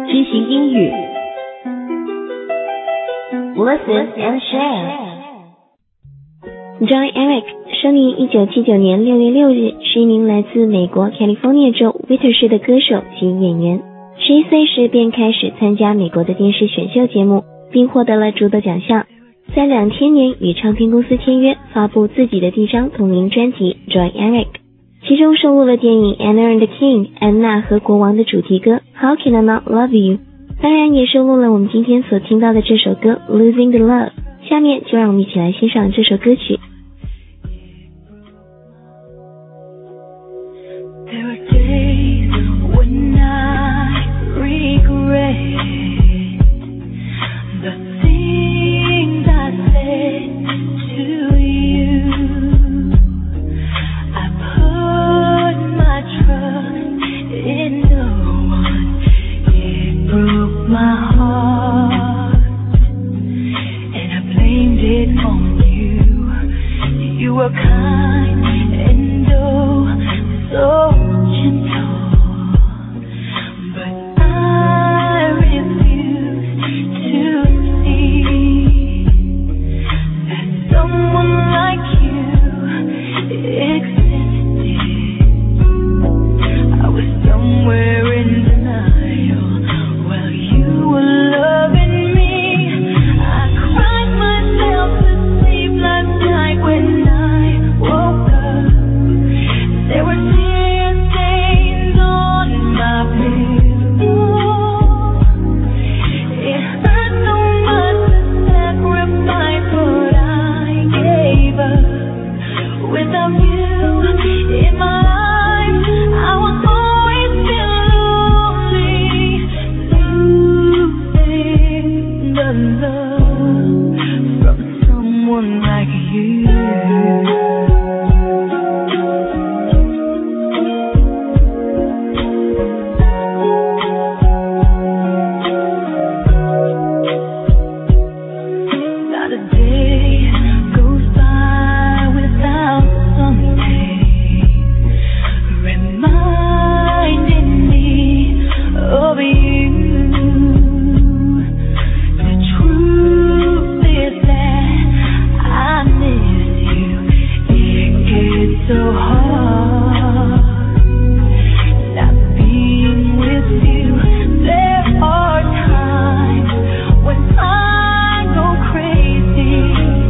知行英语 Listen and share。 Joy Eric 生于1979年6月6日，是一名来自美国 California 州 Whittier 市的歌手及演员。11岁时便开始参加美国的电视选秀节目，并获得了诸多奖项。在2000年与唱片公司签约，发布自己的第一张同名专辑 Joy Eric， 其中收录了电影 Anna and the King 安娜和国王的主题歌 How Can I Not Love You， 当然也收录了我们今天所听到的这首歌 Losing the Love。 下面就让我们一起来欣赏这首歌曲。 There are days when I regret the things I said to you. I put my trust in no one. It broke my heart, and I blamed it on you. You were kind and so gentle, but I refuse to see that someone like you existed. I was somewhere in denial while you were loving me. I cried myself to sleep last night when I woke up. There were tear stains on my pillow. It hurt so much to sacrifice what I gave up. Without you in my life, I will always feel lonely, losing the love from someone like you. Not a day goes by without something reminding me of you. The truth is that I miss you. It gets so hard not being with you. There are times when I go crazy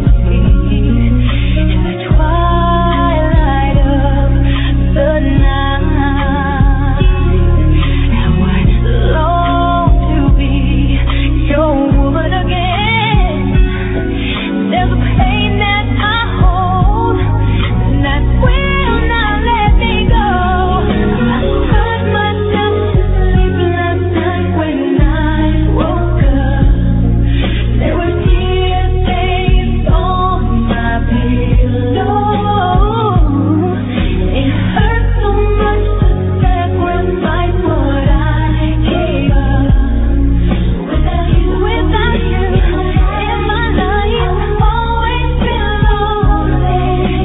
in the twilight of the night. How I long to be your woman again. There's a pain that I hold that will not let me go. I cried myself to sleep last night when I woke up. There were tear stains on my pillow. It hurt so much to sacrifice what I gave up. Without you in my life, always been lonely,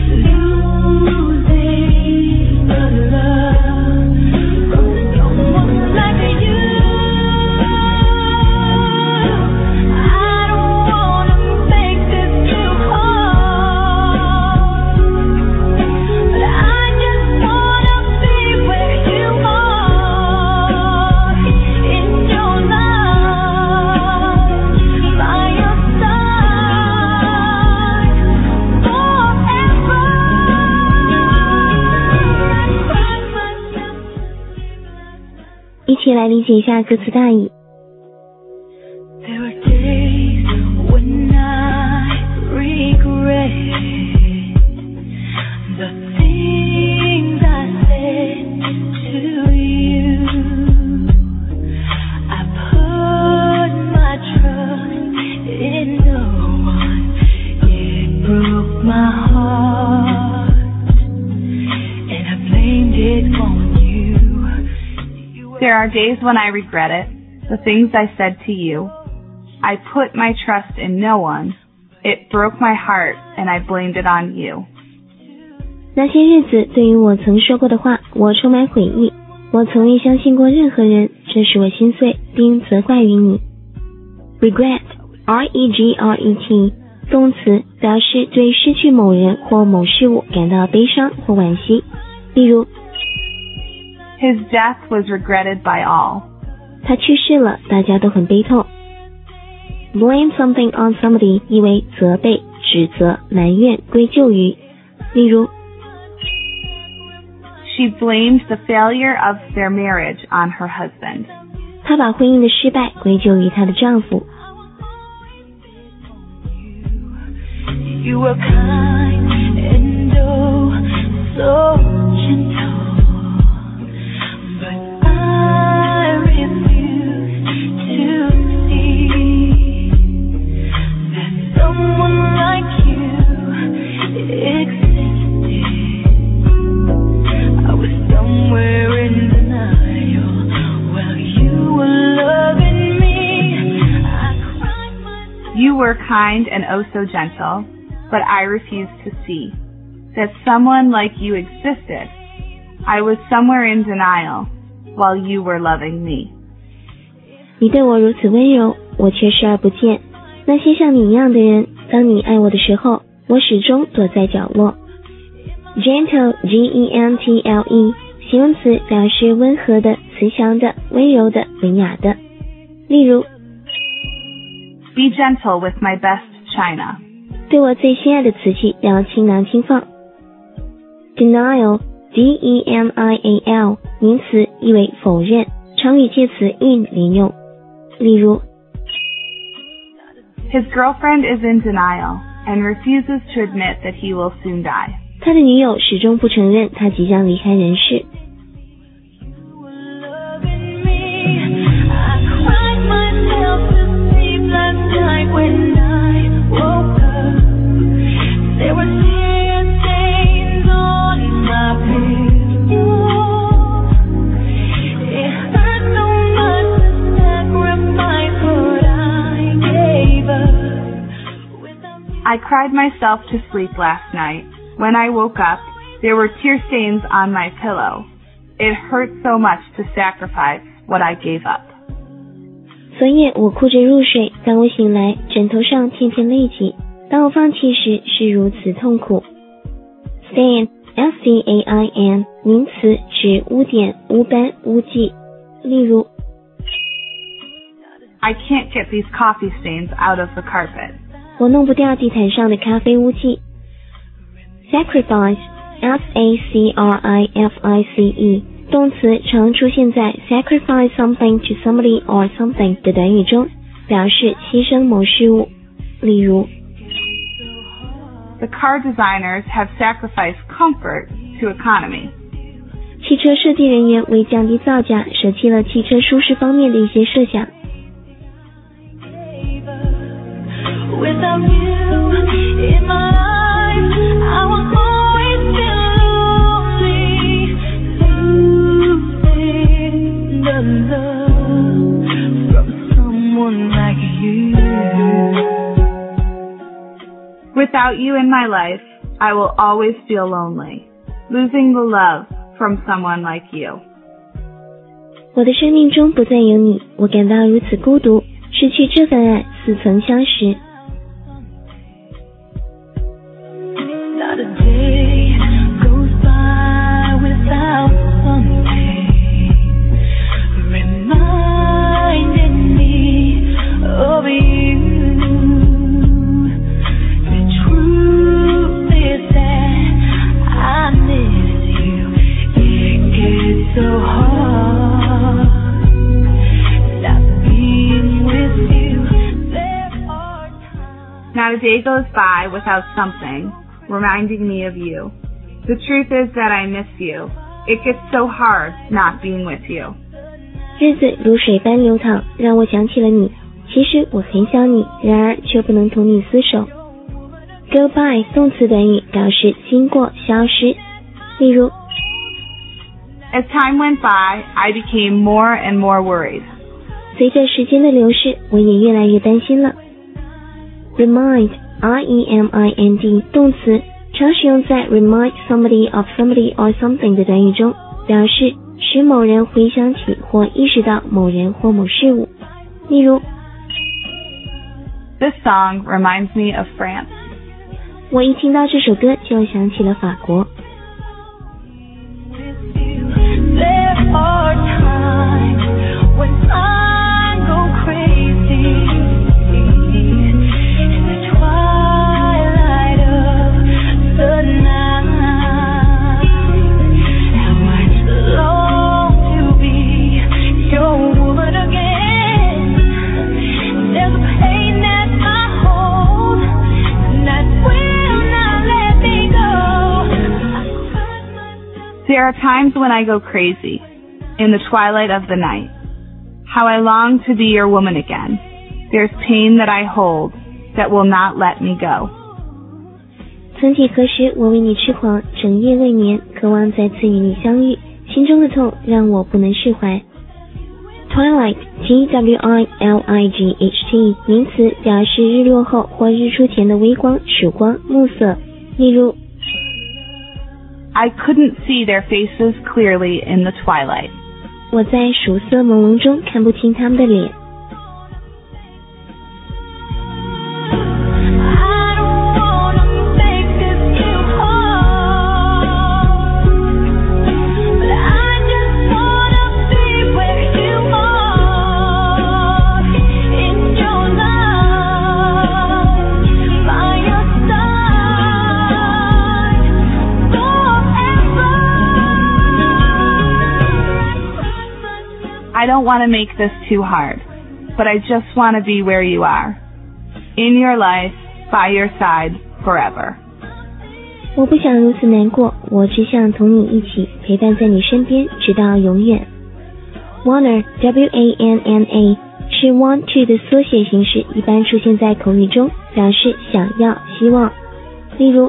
losing the love from someone like you. I don't wanna make this too hard, but I just wanna be where you are, in your love, by your side, forever. I 一起来理解一下歌词大意。 There are days when I regret the things I said to you. I put my trust in no one. It broke my heart, and I blamed it on you. There are days when I regret it, the things I said to you. I put my trust in no one. It broke my heart, and I blamed it on you. 那些日子对于我曾说过的话，我充满悔意。我从未相信过任何人，直这使我心碎，并责怪于你。Regret, R-E-G-R-E-T 动词，表示对失去某人或某事物感到悲伤或惋惜。例如 His death was regretted by all. 他去世了，大家都很悲痛。Blame something on somebody 意为责备、指责、埋怨、归咎于。例如 She blamed the failure of their marriage on her husband. 她把婚姻的失败归咎于她的丈夫。 You were kind and oh so gentle, but I refuse to see that someone like you existed. I was somewhere in denial while you were loving me. I cried myself. You were kind and oh so gentle, but I refused to see that someone like you existed. I was somewhere in denial while you were loving me. 你对我如此温柔，我却视而不见。那些像你一样的人，当你爱我的时候，我始终躲在角落。Gentle, G-E-N-T-L-E 形容词，表示温和的、慈祥的、温柔的、文雅的。例如 Be gentle with my best china. 对我最心爱的瓷器要倾囊轻放。Denial, D-E-N-I-A-L 名词，意为否认，常与介词 in 连用。例如 His girlfriend is in denial and refuses to admit that he will soon die. 他的女友始终不承认他即将离开人世。 You were loving me. I cried myself to sleep last night when I woke up. There were tear stains on my pillow. It hurt so much to sacrifice what I gave up. Without you. I cried myself to sleep last night. When I woke up, there were tear stains on my pillow. It hurt so much to sacrifice what I gave up. 昨夜我哭着入睡，当我醒来，枕头上片片泪迹。当我放弃时，是如此痛苦。Stain, S-T-A-I-N 名词，指污点、污斑、污迹。例如 I can't get these coffee stains out of the carpet. 我弄不掉地毯上的咖啡污迹。Sacrifice, S-A-C-R-I-F-I-C-E 动词，常出现在 sacrifice something to somebody or something 的短语中，表示牺牲某事物。例如 The car designers have sacrificed comfort to economy. 汽车设计人员为降低造价，舍弃了汽车舒适方面的一些设想。 Without you in my life, I will always feel lonely, losing the love from someone like you. Without you in my life, I will always feel lonely, losing the love from someone like you. 我的生命中不再有你，我感到如此孤独，失去这份爱似曾相识。 Not a day goes by without something reminding me of you. The truth is that I miss you. It gets so hard not being with you. There are times. Not a day goes by without something reminding me of you. The truth is that I miss you. It gets so hard not being with you. 日子如水般流淌，让我想起了你。其实我很想你，然而却不能同你厮守。Go by 动词短语，表示经过、消失。例如 As time went by, I became more and more worried. 随着时间的流逝，我也越来越担心了。Remind, R-E-M-I-N-D 动词，常使用在 remind somebody of somebody or something 的短语中，表示使某人回想起或意识到某人或某事物。例如 This song reminds me of France. 我一听到这首歌就想起了法国。 There are times when I go crazy in the twilight of the night. How I long to be your woman again. There's a pain that I hold that will not let me go. There are times when I go crazy, in the twilight of the night. How I long to be your woman again. There's pain that I hold that will not let me go. 曾几何时，我为你痴狂，整夜未眠，渴望再次与你相遇，心中的痛让我不能释怀。Twilight, T-W-I-L-I-G-H-T 名词，表示日落后或日出前的微光、曙光、暮色。例如 I couldn't see their faces clearly in the twilight. 我在曙色朦胧中看不清他们的脸。 I don't wanna make this too hard, but I just wanna be where you are, in your love, by your side, forever. I don't want to make this too hard, but I just want to be where you are. In your life, by your side, forever. 我不想如此难过，我只想同你一起陪伴在你身边，直到永远。Wanna, W-A-N-N-A 是 want to 的缩写形式，一般出现在口语中，表示想要、希望。例如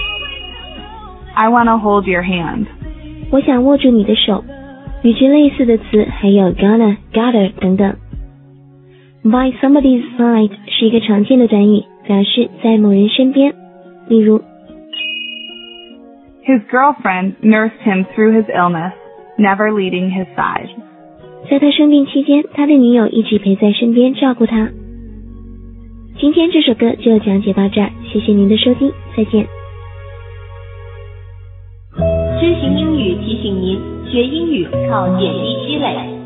I want to hold your hand. 我想握住你的手。与之类似的词还有 gonna, gotta 等等。By somebody's side 是一个常见的短语，表示在某人身边。例如 His girlfriend nursed him through his illness, never leaving his side. 在他生病期间，他的女友一直陪在身边照顾他。今天这首歌就讲解到这儿，谢谢您的收听，再见。 知行英语提醒您，学英语靠点滴积累。